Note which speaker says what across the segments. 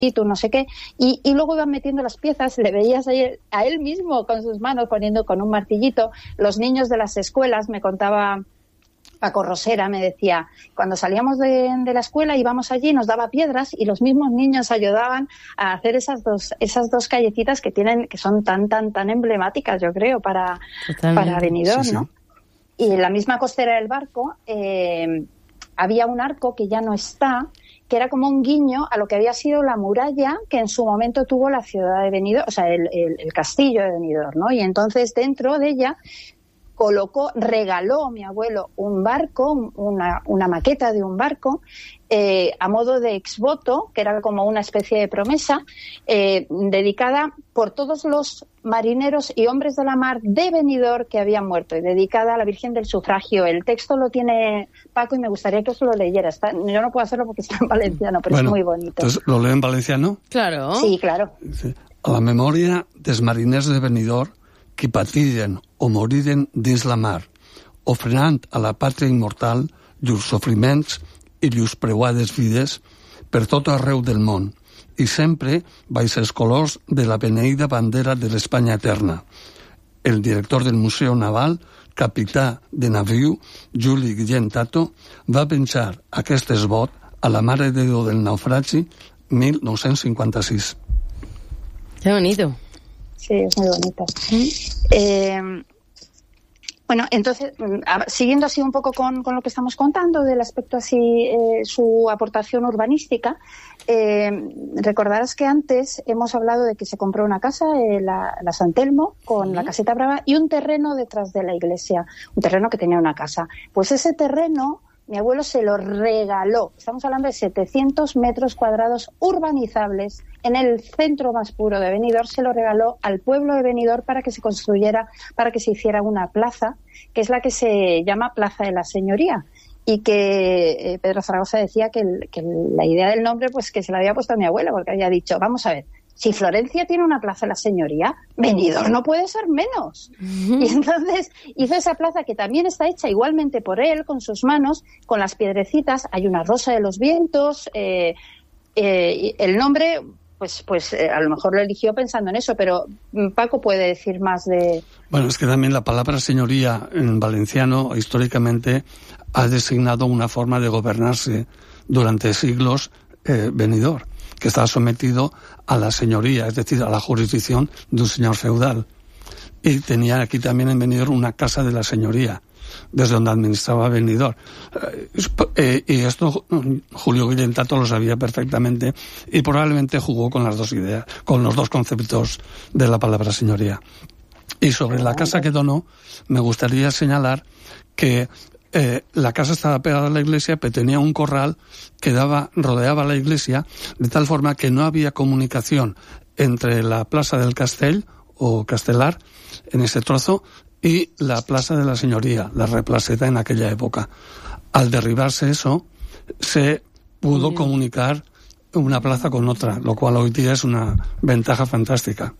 Speaker 1: no sé qué, y luego iban metiendo las piezas, le veías a él mismo con sus manos poniendo con un martillito. Los niños de las escuelas, me contaba Paco Rosera, me decía, cuando salíamos de la escuela íbamos allí, nos daba piedras y los mismos niños ayudaban a hacer esas dos callecitas que son tan emblemáticas, yo creo, para Benidorm, sí, ¿no? Sí. Y en la misma costera del Barco había un arco que ya no está, que era como un guiño a lo que había sido la muralla que en su momento tuvo la ciudad de Benidorm, o sea, el castillo de Benidorm, ¿no? Y entonces dentro de ella regaló mi abuelo un barco, una maqueta de un barco, a modo de exvoto, que era como una especie de promesa, dedicada por todos los marineros y hombres de la mar de Benidorm que habían muerto, y dedicada a la Virgen del Sufragio. El texto lo tiene Paco y me gustaría que os lo leyera. Yo no puedo hacerlo porque está en valenciano, pero es muy bonito.
Speaker 2: Entonces, ¿lo leo en valenciano?
Speaker 3: Claro.
Speaker 1: Sí, claro.
Speaker 2: A la memòria dels mariners de Benidorm que patillen o moriren dins la mar, ofrenant a la pàtria immortal llurs sofriments i llurs preuades vides per tot arreu del món, i sempre baix els colors de la beneïda bandera de l'Espanya eterna. El director del Museu Naval, capità de naviu, Juli Guillem Tato, va penjar aquest esbot a la Mare de Déu del Naufragi 1956.
Speaker 3: Qué bonito.
Speaker 1: Sí, es muy bonito. Bueno, entonces, siguiendo así un poco con lo que estamos contando del aspecto así, su aportación urbanística, recordarás que antes hemos hablado de que se compró una casa, la San Telmo, con la Caseta Brava, y un terreno detrás de la iglesia, un terreno que tenía una casa. Pues ese terreno mi abuelo se lo regaló. Estamos hablando de 700 metros cuadrados urbanizables en el centro más puro de Benidorm. Se lo regaló al pueblo de Benidorm para que se construyera, para que se hiciera una plaza, que es la que se llama Plaza de la Señoría. Y que Pedro Zaragoza decía que la idea del nombre, pues que se la había puesto a mi abuelo, porque había dicho, vamos a ver, si Florencia tiene una plaza de la Señoría, Benidorm no puede ser menos. Y entonces hizo esa plaza que también está hecha igualmente por él, con sus manos, con las piedrecitas. Hay una rosa de los vientos. El nombre, pues a lo mejor lo eligió pensando en eso, pero Paco puede decir más de...
Speaker 2: Bueno, es que también la palabra señoría en valenciano históricamente ha designado una forma de gobernarse durante siglos Benidorm, que estaba sometido a la señoría, es decir, a la jurisdicción de un señor feudal. Y tenía aquí también en Benidorm una casa de la señoría, desde donde administraba Benidorm. Y esto Julio Guillem Tato lo sabía perfectamente y probablemente jugó con las dos ideas, con los dos conceptos de la palabra señoría. Y sobre la casa que donó, me gustaría señalar que la casa estaba pegada a la iglesia, pero tenía un corral que rodeaba la iglesia, de tal forma que no había comunicación entre la plaza del Castell o Castelar, en ese trozo, y la plaza de la Señoría, la Replaceta en aquella época. Al derribarse eso, se pudo comunicar una plaza con otra, lo cual hoy día es una ventaja fantástica.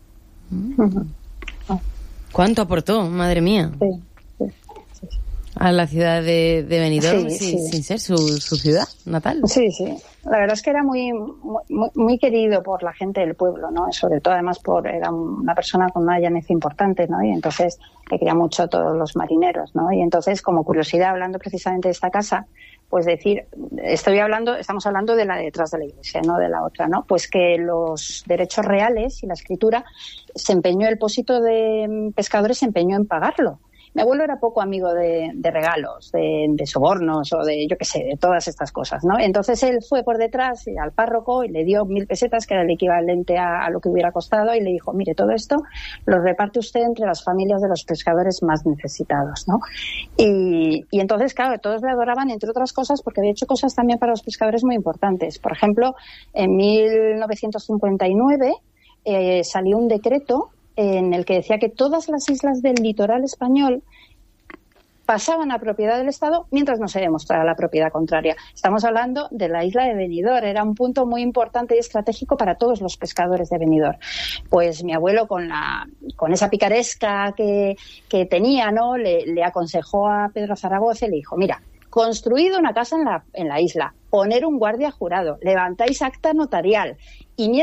Speaker 3: ¿Cuánto aportó, madre mía?
Speaker 1: Sí.
Speaker 3: A la ciudad de Benidorm, sin ser su ciudad natal.
Speaker 1: Sí. La verdad es que era muy querido por la gente del pueblo, ¿no? Sobre todo, además, era una persona con una llaneza importante, ¿no? Y entonces le quería mucho a todos los marineros, ¿no? Y entonces, como curiosidad, hablando precisamente de esta casa, pues decir, estamos hablando de la de detrás de la iglesia, no de la otra, ¿no? Pues que los derechos reales y la escritura el Pósito de Pescadores se empeñó en pagarlo. Mi abuelo era poco amigo de regalos, de sobornos o de, yo qué sé, de todas estas cosas, ¿no? Entonces él fue por detrás al párroco y le dio 1.000 pesetas, que era el equivalente a lo que hubiera costado, y le dijo, mire, todo esto lo reparte usted entre las familias de los pescadores más necesitados, ¿no? Y entonces, claro, todos le adoraban, entre otras cosas, porque había hecho cosas también para los pescadores muy importantes. Por ejemplo, en 1959 salió un decreto en el que decía que todas las islas del litoral español pasaban a propiedad del Estado mientras no se demostrara la propiedad contraria. Estamos hablando de la isla de Benidorm, era un punto muy importante y estratégico para todos los pescadores de Benidorm. Pues mi abuelo, con esa picaresca que tenía, ¿no? Le aconsejó a Pedro Zaragoza y le dijo, mira, construido una casa en la isla, poner un guardia jurado, levantáis acta notarial y